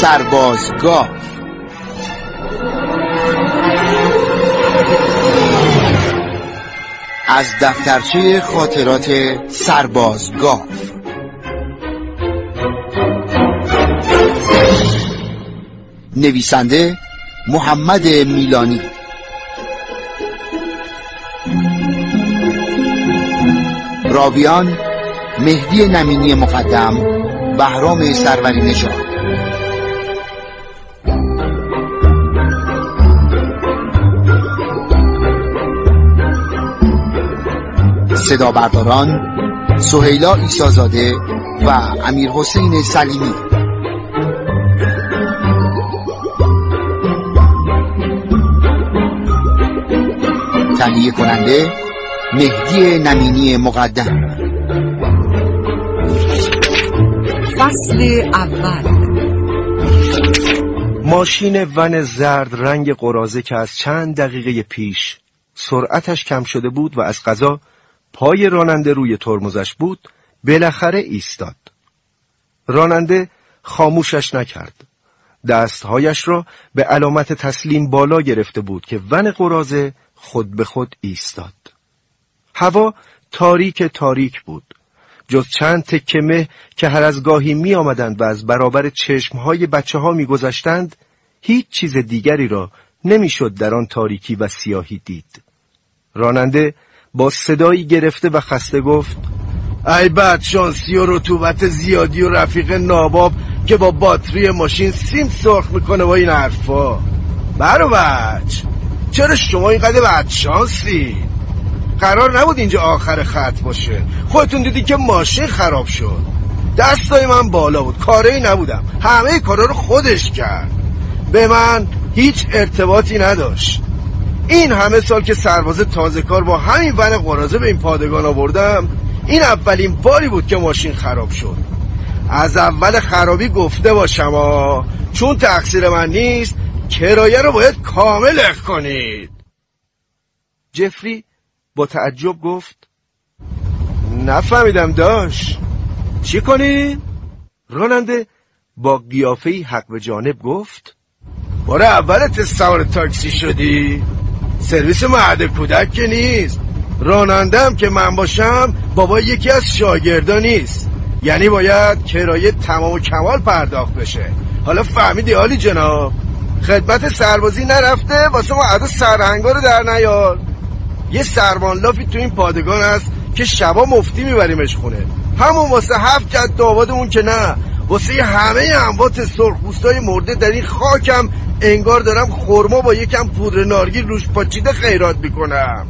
سربازگاه. از دفترچه خاطرات سربازگاه. نویسنده محمد میلانی. راویان مهدی نمینی مقدم، بهرام سروری نژاد. صدا برداران سهیلا عیسی‌زاده و امیر حسین سلیمی. تهیه کننده مهدی نمینی مقدم. فصل اول. ماشین ون زرد رنگ قراضه که از چند دقیقه پیش سرعتش کم شده بود و از قضا پای راننده روی ترمزش بود، بالاخره ایستاد. راننده خاموشش نکرد. دستهایش را به علامت تسلیم بالا گرفته بود که ون قراضه خود به خود ایستاد. هوا تاریک بود. جز چند تکه مه که هر از گاهی می آمدند و از برابر چشمهای بچه ها می گذشتند، هیچ چیز دیگری را نمی شد در آن تاریکی و سیاهی دید. راننده با صدایی گرفته و خسته گفت: ای بدشانسی و رطوبت زیادی و رفیق ناباب که با باتری ماشین سیم سرخ میکنه با این حرفا. برو بچ، چرا شما اینقدر بدشانسی؟ قرار نبود اینجا آخر خط باشه. خودتون دیدی که ماشین خراب شد. دستای من بالا بود، کاری نبودم. همه کارا رو خودش کرد. به من هیچ ارتباطی نداشت. این همه سال که سرباز تازه کار با همین ون قراضه به این پادگان آوردم، این اولین باری بود که ماشین خراب شد. از اول خرابی گفته باشم چون تقصیر من نیست، کرایه رو باید کامل اخ کنید. جفری با تعجب گفت: نفهمیدم داش، چی کنی؟ راننده با قیافه‌ای حق به جانب گفت: بار اولت سوار تاکسی شدی؟ سرویس مهد کودک که نیست. رانندم که من باشم بابا یکی از شاگردا نیست، یعنی باید کرایه تمام و کمال پرداخت بشه. حالا فهمیدی عالی جناب؟ خدمت سربازی نرفته واسه ما عدو سرهنگا رو در نیار. یه سربان لافی تو این پادگان هست که شبا مفتی میبریمش خونه، همون واسه 7 جد آبادمون که نه، واسه همه اموات سرخپوستای مرده در این خاکم انگار دارم خرما با یکم پودر نارگیل روش پاچیده خیرات میکنم.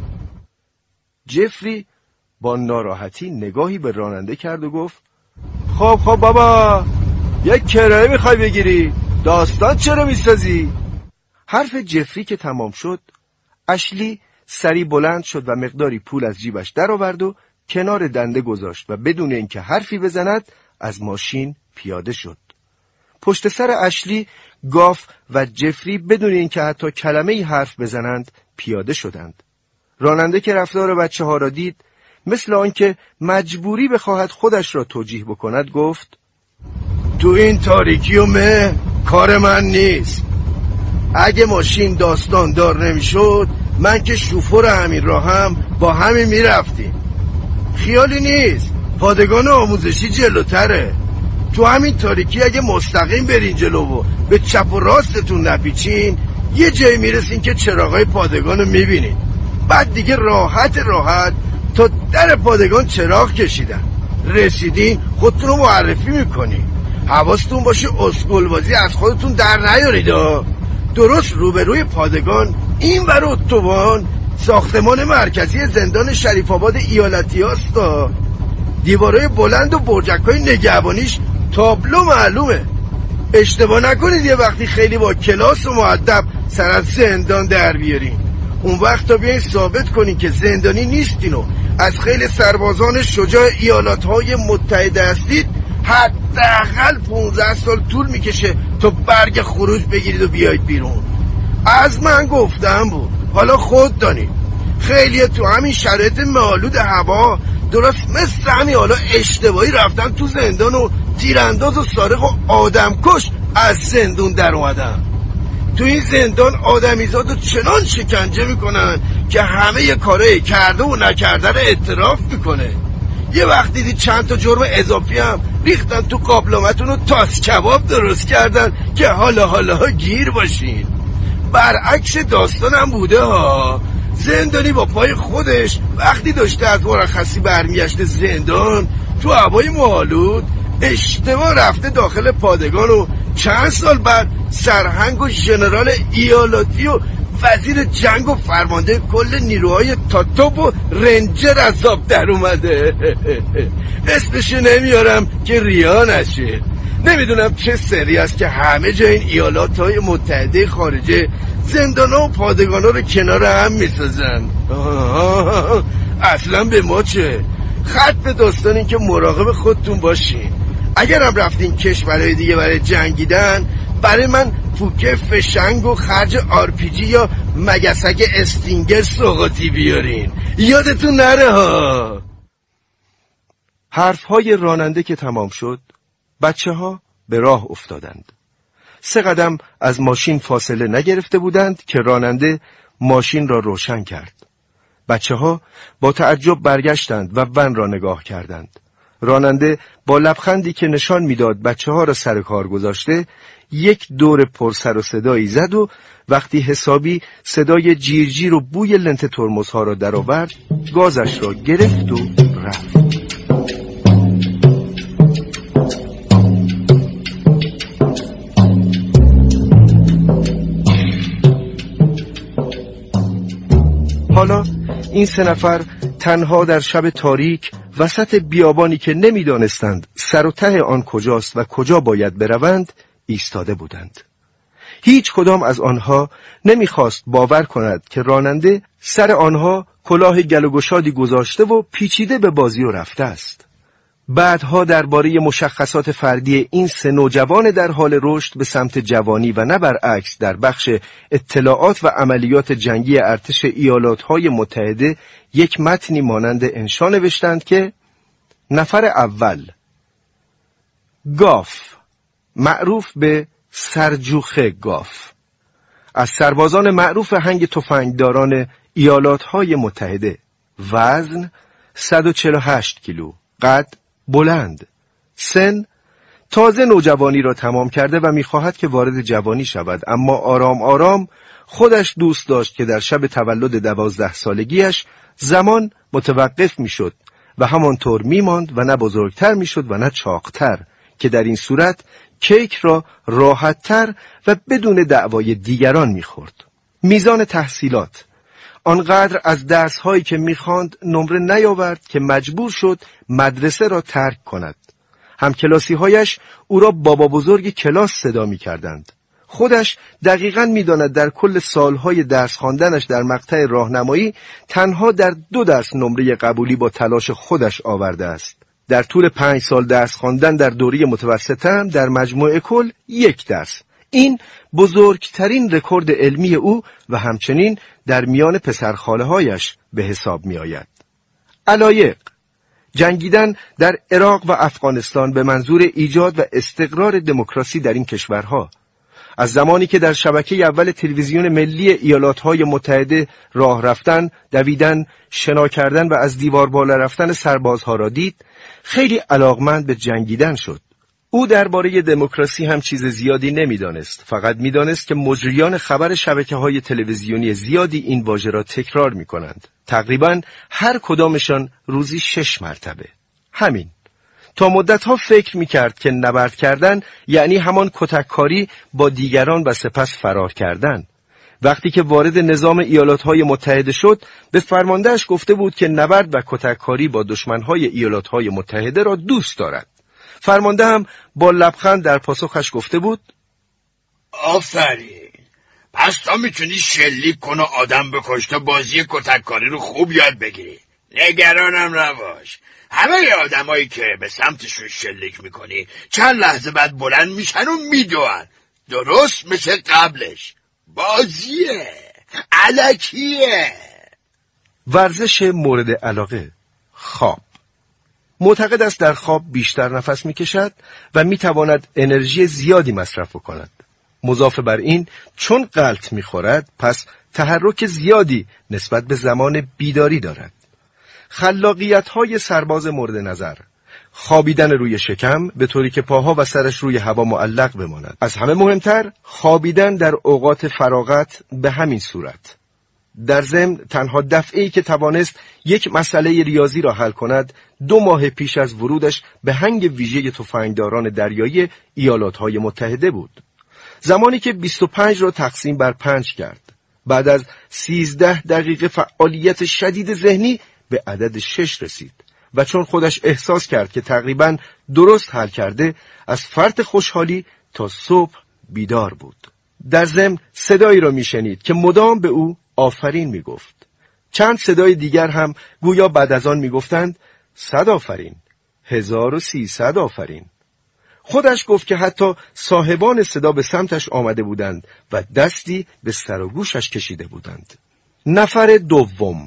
جفری با ناراحتی نگاهی به راننده کرد و گفت: خب بابا، یک کرایه میخوای بگیری؟ داستان چرا میسازی؟ حرف جفری که تمام شد، اشلی سری بلند شد و مقداری پول از جیبش در آورد و کنار دنده گذاشت و بدون اینکه حرفی بزند از ماشین پیاده شد. پشت سر اشلی، گاف و جفری بدون اینکه حتی کلمه‌ای حرف بزنند پیاده شدند. راننده که رفتار بچه ها را دید، مثل آنکه مجبوری بخواهد خودش را توجیه بکند گفت: تو این تاریکی و مه کار من نیست. اگه ماشین داستان دار نمیشد، من که شوفر همین راهم با همین میرفتیم. خیالی نیست، پادگان آموزشی جلوتره. تو همین تاریکی اگه مستقیم برین جلو و به چپ و راستتون نپیچین، یه جایی میرسین که چراغای پادگان رو میبینین. بعد دیگه راحت تا در پادگان چراغ کشیدن. رسیدین خودتون رو معرفی میکنین. حواستون باشه اسکلبازی از خودتون در نیارید. درست روبروی پادگان این ور اتوبان ساختمان مرکزی زندان شریف آباد ایالتی هست. دیوارای بلند و برجکای نگهبانیش تابلو معلومه. اشتباه نکنید یه وقتی خیلی با کلاس و مؤدب سر از زندان در بیارین. اون وقت تا بیاین ثابت کنین که زندانی نیستین و از خیلی سربازان شجاع ایالاتهای متحده هستید، حداقل 15 سال طول میکشه تا برگ خروج بگیرید و بیایید بیرون. از من گفتم بود، حالا خود دانید. خیلی تو همین شرایط مالود هوا درست مثل همین حالا اشتباهی رفتن تو زندان و تیرانداز و سارق و آدمکش از زندون در اومدم. تو این زندان آدمیزادو چنان شکنجه میکنن که همه کارهای کرده و نکرده رو اعتراف میکنه. یه وقت دیدی چند تا جرم اضافی هم ریختن تو قابلمتون و تاس کباب درست کردن که حالا گیر باشین. برعکس داستانم بوده ها. زندانی با پای خودش وقتی داشته از مرخصی برمیگشته زندان تو هوای مه‌آلود اشتباه رفته داخل پادگان و چند سال بعد سرهنگ و ژنرال ایالتی و وزیر جنگ و فرمانده کل نیروهای تاتوپ و رنجر از آب در اومده. اسمشو نمیارم که ریا نشه. نمیدونم چه سری است که همه جای این ایالاتهای متحده خارجه زندانا و پادگانا رو کنار هم میسازن. اصلا به ما چه؟ خط داستان این که مراقب خودتون باشین. اگر هم رفتین کشورهای دیگه برای جنگیدن، برای من پوکه فشنگ و خرج آرپیجی یا مگسک استینگر سوغاتی بیارین. یادتون نره ها. حرفهای راننده که تمام شد، بچه ها به راه افتادند. 3 قدم از ماشین فاصله نگرفته بودند که راننده ماشین را روشن کرد. بچه ها با تعجب برگشتند و ون را نگاه کردند. راننده با لبخندی که نشان میداد بچه ها را سر کار گذاشته، یک دور پر سر و صدایی زد و وقتی حسابی صدای جیرجیر و بوی لنت ترمزها را در آورد، گازش را گرفت و رفت. حالا این 3 نفر تنها در شب تاریک وسط بیابانی که نمیدانستند سر و ته آن کجاست و کجا باید بروند ایستاده بودند. هیچ کدام از آنها نمیخواست باور کند که راننده سر آنها کلاه گل و گشادی گذاشته و پیچیده به بازی و رفته است. بعدها درباره مشخصات فردی این 3 نوجوان در حال رشد به سمت جوانی و نه برعکس در بخش اطلاعات و عملیات جنگی ارتش ایالاتهای متحده یک متنی مانند انشا نوشتند که نفر اول گاف، معروف به سرجوخه گاف، از سربازان معروف هنگ تفنگداران ایالاتهای متحده، وزن 148 کیلو، قد بلند، سن تازه نوجوانی را تمام کرده و می‌خواهد که وارد جوانی شود، اما آرام آرام خودش دوست داشت که در شب تولد 12 سالگیش زمان متوقف می‌شد و همانطور می‌ماند و نه بزرگتر می‌شد و نه چاقتر، که در این صورت کیک را راحت‌تر و بدون دعوای دیگران می‌خورد. میزان تحصیلات آنقدر از درس‌هایی که می‌خواند نمره نیاورد که مجبور شد مدرسه را ترک کند. همکلاسی‌هایش او را بابا بزرگ کلاس صدا می‌کردند. خودش دقیقاً می‌داند در کل سالهای درس خواندنش در مقطع راهنمایی تنها در 2 درس نمره قبولی با تلاش خودش آورده است. در طول 5 سال درس خواندن در دوره متوسطه هم در مجموع کل 1 درس. این بزرگترین رکورد علمی او و همچنین در میان پسرخاله‌هایش به حساب می آید. علایق: جنگیدن در عراق و افغانستان به منظور ایجاد و استقرار دموکراسی در این کشورها. از زمانی که در شبکه اول تلویزیون ملی ایالاتهای متحده راه رفتن، دویدن، شنا کردن و از دیوار بالا رفتن سربازها را دید، خیلی علاقمند به جنگیدن شد. او درباره دموکراسی هم چیز زیادی نمیدانست، فقط میدانست که مجریان خبر شبکه‌های تلویزیونی زیادی این واژه را تکرار می‌کنند. تقریباً هر کدامشان روزی 6 مرتبه. همین. تا مدتها فکر می‌کرد که نبرد کردن یعنی همان کتککاری با دیگران و سپس فرار کردن. وقتی که وارد نظام ایالاتهای متحده شد، به فرماندهش گفته بود که نبرد و کتککاری با دشمنهای ایالاتهای متحده را دوست دارد. فرمانده هم با لبخند در پاسخش گفته بود: آفرین، پس تا میتونی شلیک کن و آدم بکش تا بازی کتککاری رو خوب یاد بگیری. نگرانم نباش، همه آدمایی که به سمتشون شلیک میکنی چند لحظه بعد بلند میشن و میدوئن، درست مثل قبلش. بازیه، الکیه. ورزش مورد علاقه: خواب. معتقد است در خواب بیشتر نفس میکشد و میتواند انرژی زیادی مصرف کند. مضاف بر این چون غلط میخورد پس تحرک زیادی نسبت به زمان بیداری دارد. خلاقیت‌های سرباز مورد نظر: خوابیدن روی شکم به طوری که پاها و سرش روی هوا معلق بماند. از همه مهمتر خوابیدن در اوقات فراغت به همین صورت. در ضمن تنها دفعه‌ای که توانست یک مسئله ریاضی را حل کند 2 ماه پیش از ورودش به هنگ ویژه تفنگداران دریایی ایالات‌های متحده بود. زمانی که 25 را تقسیم بر 5 کرد، بعد از 13 دقیقه فعالیت شدید ذهنی به عدد 6 رسید و چون خودش احساس کرد که تقریباً درست حل کرده، از فرط خوشحالی تا صبح بیدار بود. در ضمن صدایی را میشنید که مدام به او آفرین میگفت. چند صدای دیگر هم گویا بعد از آن میگفتند 100 آفرین، 1300 آفرین. خودش گفت که حتی صاحبان صدا به سمتش آمده بودند و دستی به سر و گوشش کشیده بودند. نفر دوم،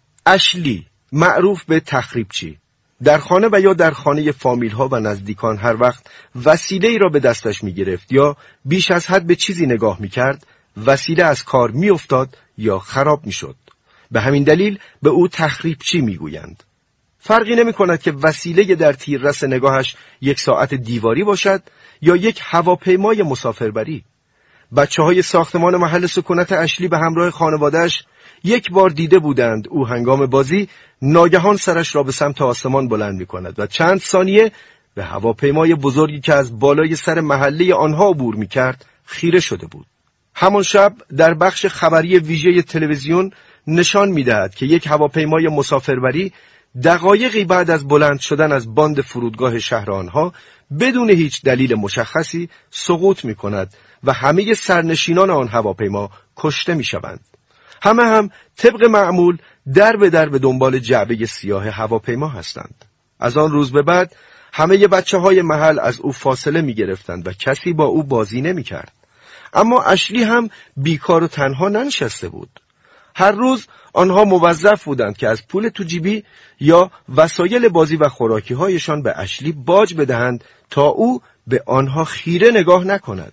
اشلی، معروف به تخریبچی. در خانه و یا در خانه فامیل ها و نزدیکان هر وقت وسیله ای را به دستش می گرفت یا بیش از حد به چیزی نگاه می کرد، وسیله از کار می افتاد یا خراب می شد. به همین دلیل به او تخریبچی می گویند. فرقی نمی کند که وسیله در تیررس نگاهش 1 ساعت دیواری باشد یا یک هواپیمای مسافربری. بچه‌های ساختمان محل سکونت اشلی به همراه خانواده‌اش 1 بار دیده بودند او هنگام بازی ناگهان سرش را به سمت آسمان بلند می کند و چند ثانیه به هواپیمای بزرگی که از بالای سر محله آنها عبور می کرد خیره شده بود. همان شب در بخش خبری ویژه تلویزیون نشان می دهد که یک هواپیمای مسافربری دقایقی بعد از بلند شدن از باند فرودگاه شهر آنها بدون هیچ دلیل مشخصی سقوط می کند و همه سرنشینان آن هواپیما کشته می شوند. همه هم طبق معمول در به دنبال جعبه سیاه هواپیما هستند. از آن روز به بعد همه بچه‌های محل از او فاصله می گرفتند و کسی با او بازی نمی کرد. اما اشلی هم بیکار و تنها ننشسته بود. هر روز آنها موظف بودند که از پول تو جیبی یا وسایل بازی و خوراکی هایشان به اشلی باج بدهند تا او به آنها خیره نگاه نکند.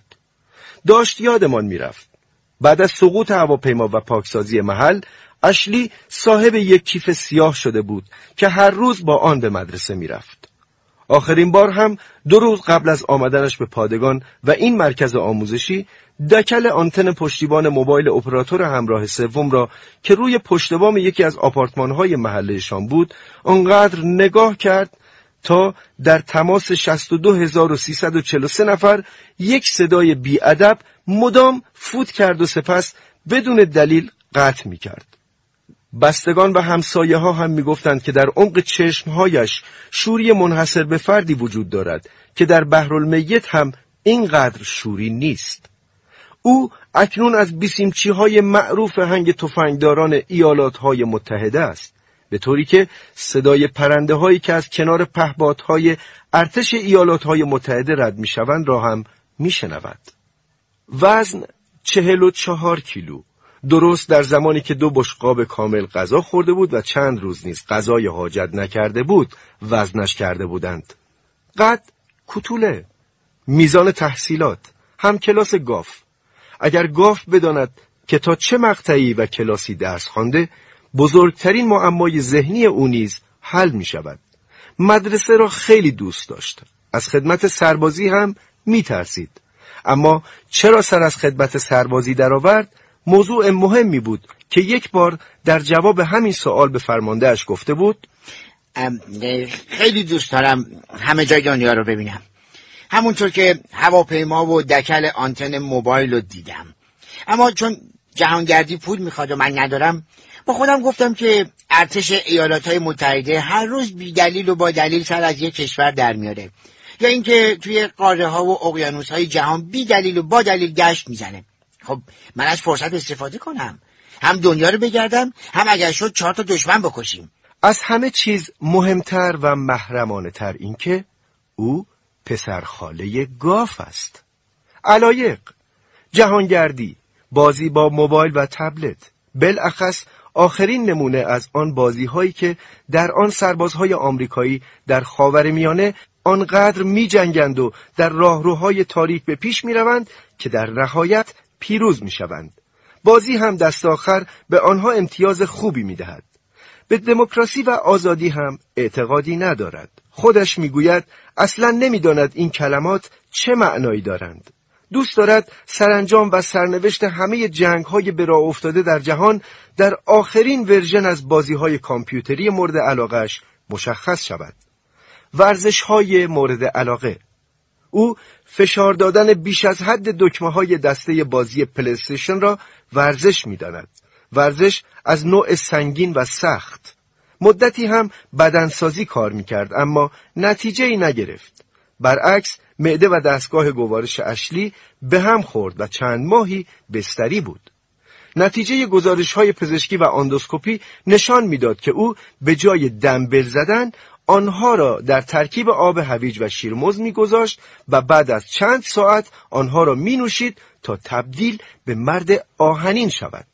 داشت یادمان می رفت. بعد از سقوط هواپیما و پاکسازی محل، اشلی صاحب 1 کیف سیاه شده بود که هر روز با آن به مدرسه می رفت. آخرین بار هم 2 روز قبل از آمدنش به پادگان و این مرکز آموزشی، دکل آنتن پشتیبان موبایل اپراتور همراه سوم را که روی پشت بام یکی از آپارتمان‌های محله‌شان بود، آنقدر نگاه کرد تا در تماس 62343 نفر یک صدای بی‌ادب مدام فوت کرد و سپس بدون دلیل قطع می‌کرد. بستگان و همسایه ها هم میگفتند که در عمق چشمهایش شوری منحصر به فردی وجود دارد که در بحرالمیت هم اینقدر شوری نیست. او اکنون از بیسیمچی‌های معروف هنگ تفنگداران ایالات‌های متحده است، به طوری که صدای پرنده‌هایی که از کنار پهپادهای ارتش ایالات‌های متحده رد می‌شوند را هم می‌شنود. وزن 44 کیلو، درست در زمانی که 2 بشقاب کامل غذا خورده بود و چند روز نیز غذای حاجت نکرده بود وزنش کرده بودند. قد کوتوله، میزان تحصیلات هم کلاس گاف. اگر گاف بداند که تا چه مقطعی و کلاسی درس خوانده، بزرگترین معمای ذهنی او نیز حل می شود. مدرسه را خیلی دوست داشت. از خدمت سربازی هم می ترسید. اما چرا سر از خدمت سربازی درآورد؟ موضوع مهمی بود که 1 بار در جواب همین سوال به فرماندهش گفته بود: خیلی دوست دارم همه جای دنیا رو ببینم، همونطور که هواپیما و دکل آنتن موبایل رو دیدم. اما چون جهانگردی پول میخواد و من ندارم، با خودم گفتم که ارتش ایالاتهای متحده هر روز بی دلیل و با دلیل سر از یک کشور در میاره، یا اینکه توی قاره ها و اقیانوس های جهان بی دلیل و با دلیل گشت میزنه. خب من از فرصت استفاده کنم، هم دنیا رو بگردم، هم اگر شد 4 تا دشمن بکشیم. از همه چیز مهمتر و محرمانه تر این که او پسرخاله گاف است. علایق: جهانگردی، بازی با موبایل و تبلت، بالاخص آخرین نمونه از آن بازی‌هایی که در آن سربازهای آمریکایی در خاورمیانه آنقدر می‌جنگند و در راهروهای تاریک به پیش می‌روند که در نهایت پیروز می‌شوند. بازی هم دست آخر به آنها امتیاز خوبی می‌دهد. به دموکراسی و آزادی هم اعتقادی ندارد. خودش می‌گوید اصلاً نمی‌داند این کلمات چه معنایی دارند. دوست دارد سرانجام و سرنوشت همه جنگ‌های به راه افتاده در جهان در آخرین ورژن از بازی‌های کامپیوتری مورد علاقه‌اش مشخص شود. ورزش‌های مورد علاقه. او فشار دادن بیش از حد دکمه‌های دسته بازی پلی‌استیشن را ورزش می‌داند. ورزش از نوع سنگین و سخت. مدتی هم بدنسازی کار می‌کرد اما نتیجه‌ای نگرفت. برعکس معده و دستگاه گوارش اشلی به هم خورد و چند ماهی بستری بود. نتیجه گزارش‌های پزشکی و اندوسکوپی نشان می‌داد که او به جای دمبل زدن آنها را در ترکیب آب هویج و شیرمزد می‌گذاشت و بعد از چند ساعت آنها را می‌نوشید تا تبدیل به مرد آهنین شود.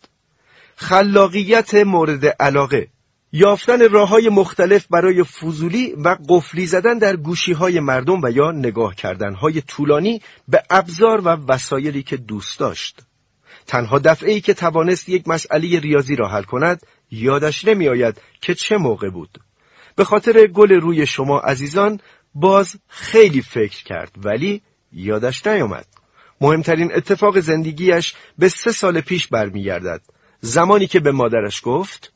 خلاقیت مورد علاقه. یافتن راه‌های مختلف برای فضولی و قفلی زدن در گوشی‌های مردم و یا نگاه کردن‌های طولانی به ابزار و وسایلی که دوست داشت. تنها دفعه‌ای که توانست یک مسئله ریاضی را حل کند یادش نمی‌آید که چه موقع بود. به خاطر گل روی شما عزیزان باز خیلی فکر کرد ولی یادش نیامد. مهمترین اتفاق زندگیش به 3 سال پیش برمیگردد. زمانی که به مادرش گفت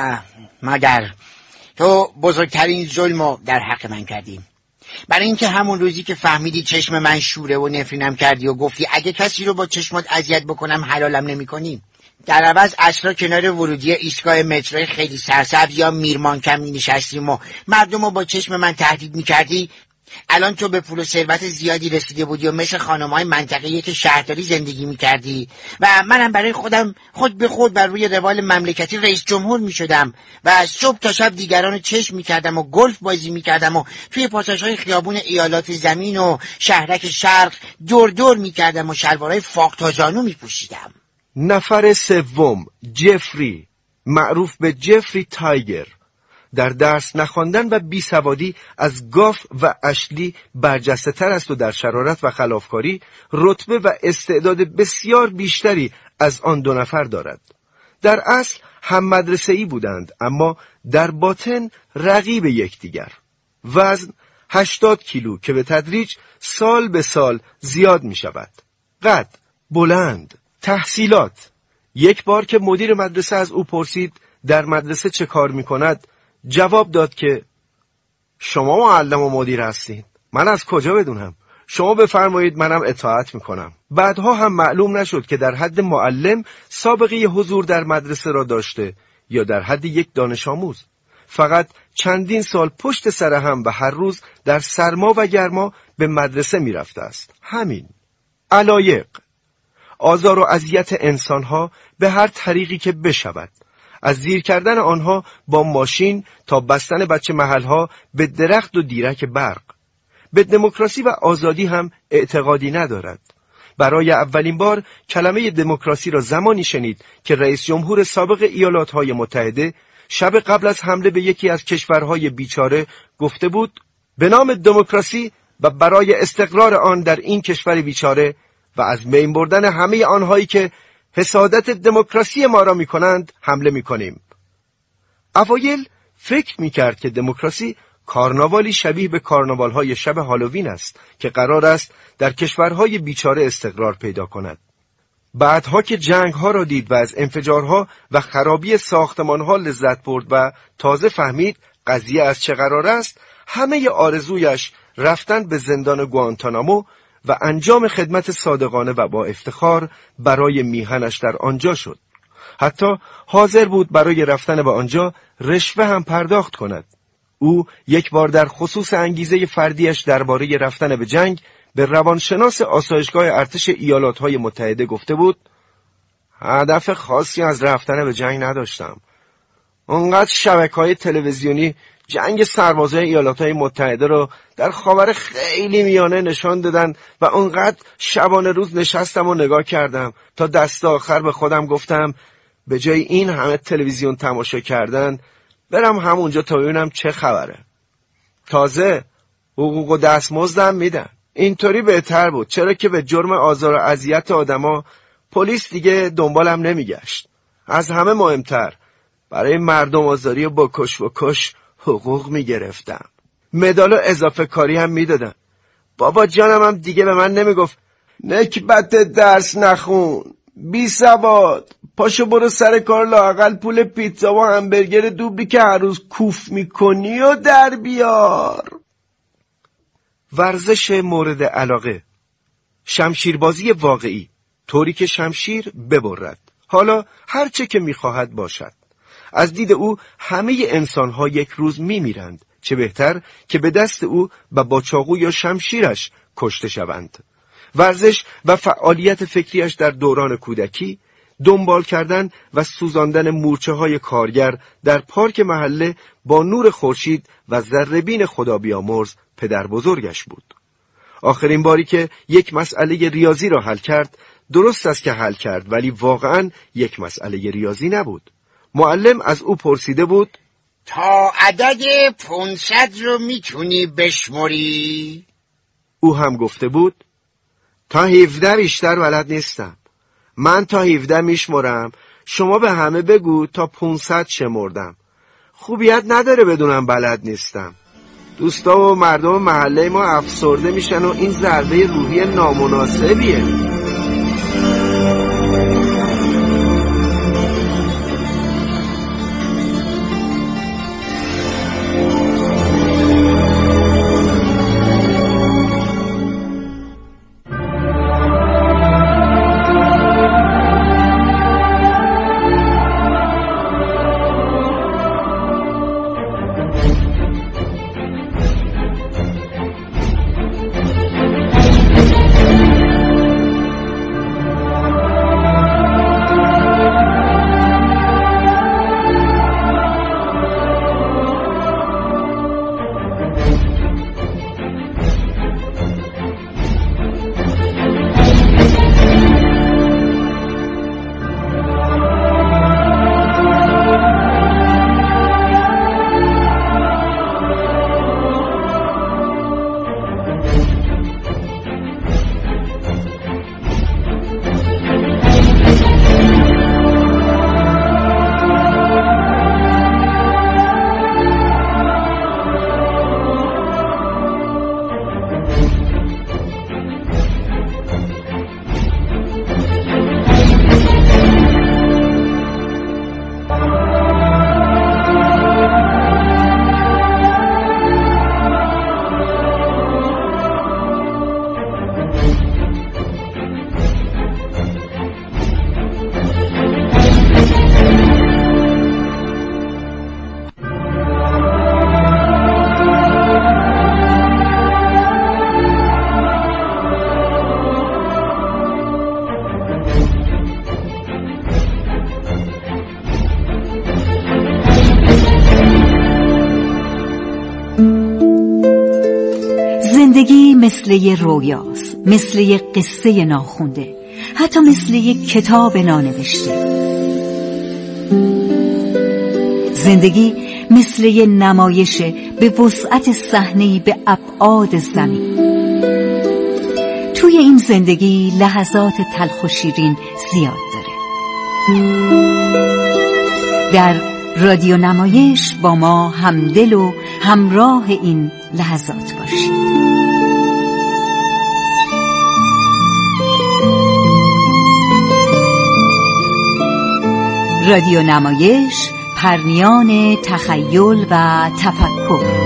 مادر، تو بزرگترین ظلمو در حق من کردی. برای اینکه همون روزی که فهمیدی چشم من شوره و نفرینم کردی و گفتی اگه کسی رو با چشمات اذیت بکنم حلالم نمی‌کنی. در عوض عصرها کنار ورودی ایستگاه مترو خیلی سرسبز یا میرمانکم می‌نشستیم و مردم رو با چشم من تهدید می‌کردی. الان تو به پول و ثروت زیادی رسیده بودی و مثل خانم‌های منطقه‌ای که شهرداری زندگی می‌کردی و منم برای خودم خود به خود بر روی روال مملکتی رئیس جمهور می‌شدم و صبح تا شب دیگران رو چشم می‌کردم و گلف بازی می‌کردم و توی پاساژهای خیابون ایالات زمین و شهرک شرق دور دور می‌کردم و شلوارهای فاق تا زانو می‌پوشیدم. نفر سوم، جفری، معروف به جفری تایگر، در درس نخواندن و بیسوادی از گاف و اشلی برجسته تر است و در شرارت و خلافکاری رتبه و استعداد بسیار بیشتری از آن 2 نفر دارد. در اصل هم مدرسه‌ای بودند اما در باطن رقیب یکدیگر. وزن 80 کیلو که به تدریج سال به سال زیاد می شود. قد بلند. تحصیلات. یک بار که مدیر مدرسه از او پرسید در مدرسه چه کار می کند جواب داد که شما معلم و مدیر هستید، من از کجا بدونم؟ شما بفرمایید منم اطاعت میکنم. بعدها هم معلوم نشد که در حد معلم سابقه حضور در مدرسه را داشته یا در حد یک دانش آموز. فقط چندین سال پشت سر هم و هر روز در سرما و گرما به مدرسه میرفته است. همین. علایق. آزار و اذیت انسانها به هر طریقی که بشود، از زیر کردن آنها با ماشین تا بستن بچه محلها به درخت و دیرک برق. به دموکراسی و آزادی هم اعتقادی ندارد. برای اولین بار کلمه دموکراسی را زمانی شنید که رئیس جمهور سابق ایالاتهای متحده شب قبل از حمله به یکی از کشورهای بیچاره گفته بود به نام دموکراسی و برای استقرار آن در این کشور بیچاره و از بین بردن همه آنهایی که حسادت دموکراسی ما را می‌کنند حمله می‌کنیم. اوایل فکر می‌کرد که دموکراسی کارناوالی شبیه به کارناوال‌های شب هالووین است که قرار است در کشورهای بیچاره استقرار پیدا کند. بعدها که جنگ‌ها را دید و از انفجارها و خرابی ساختمان‌ها لذت برد و تازه فهمید قضیه از چه قرار است، همه آرزویش رفتن به زندان گوانتانامو و انجام خدمت صادقانه و با افتخار برای میهنش در آنجا شد. حتی حاضر بود برای رفتن به آنجا رشوه هم پرداخت کند. او یک بار در خصوص انگیزه فردیش درباره رفتن به جنگ به روانشناس آسایشگاه ارتش ایالاتهای متحده گفته بود هدف خاصی از رفتن به جنگ نداشتم. اونقدر شبکه‌های تلویزیونی جنگ سربازای ایالاتهای متحده رو در خاور خیلی میانه نشان دادن و اونقدر شبانه روز نشستم و نگاه کردم تا دست آخر به خودم گفتم به جای این همه تلویزیون تماشا کردن برم همونجا تا ببینم چه خبره. تازه حقوق و دستمزدم میدن. اینطوری بهتر بود، چرا که به جرم آزار و اذیت آدما پلیس دیگه دنبالم نمیگشت. از همه مهمتر برای مردم آزاری و با کش حقوق میگرفتم. مدال و اضافه کاری هم میدادن. بابا جانم هم دیگه به من نمیگفت نکبت درس نخون، بی سواد، پاشو برو سر کار، لااقل پول پیتزا و همبرگر دوبلی که هر روز کوف میکنی و در بیار. ورزش مورد علاقه، شمشیربازی واقعی، طوری که شمشیر ببرد، حالا هر چه که میخواهد باشد. از دید او همه انسانها یک روز میمیرند، چه بهتر که به دست او و با چاقو یا شمشیرش کشته شوند. ورزش و فعالیت فکریش در دوران کودکی، دنبال کردن و سوزاندن مورچه‌های کارگر در پارک محله با نور خورشید و ذره‌بین خدا بیامرز پدر بزرگش بود. آخرین باری که یک مسئله ریاضی را حل کرد، درست است که حل کرد، ولی واقعاً یک مسئله ریاضی نبود. معلم از او پرسیده بود تا عدد 500 رو میتونی بشمری؟ او هم گفته بود تا 17 بیشتر بلد نیستم. من تا 17 میشمرم، شما به همه بگو تا 500 شمردم. خوبیت نداره بدونم بلد نیستم. دوستا و مردم محله ما افسرده میشن و این ضربه روحی نامناسبیه. زندگی مثل یه رویاست، مثل یه قصه ناخونده، حتی مثل یه کتاب نانوشته. زندگی مثل یه نمایشه به وسعت صحنه‌ای به ابعاد زمین. توی این زندگی لحظات تلخ و شیرین زیاد داره. در رادیو نمایش با ما همدل و همراه این لحظات باشید. رادیو نمایش، پرنیان تخیل و تفکر.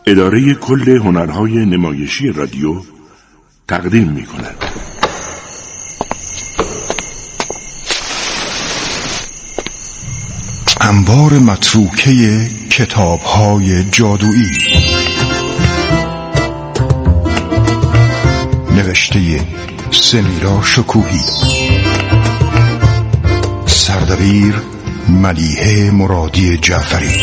اداره کل هنرهای نمایشی رادیو تقدیم می کند. انبار متروکه کتاب‌های جادویی، نوشته سمیرا شکوهی، سردبیر ملیحه مرادی جعفری.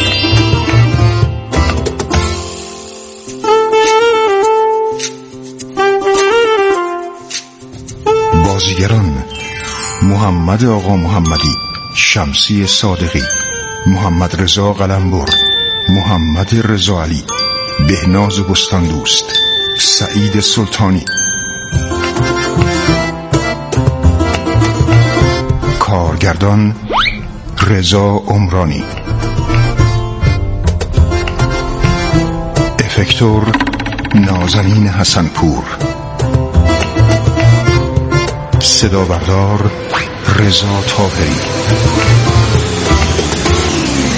بازیگران: محمد آقا محمدی، شمسی صادقی، محمد رضا قلمبر، محمد رضا علی، بهناز بستاندوست، سعید سلطانی. کارگردان: رضا عمرانی. افکتور: نازنین حسنپور. صدا بردار: رضا طاهری.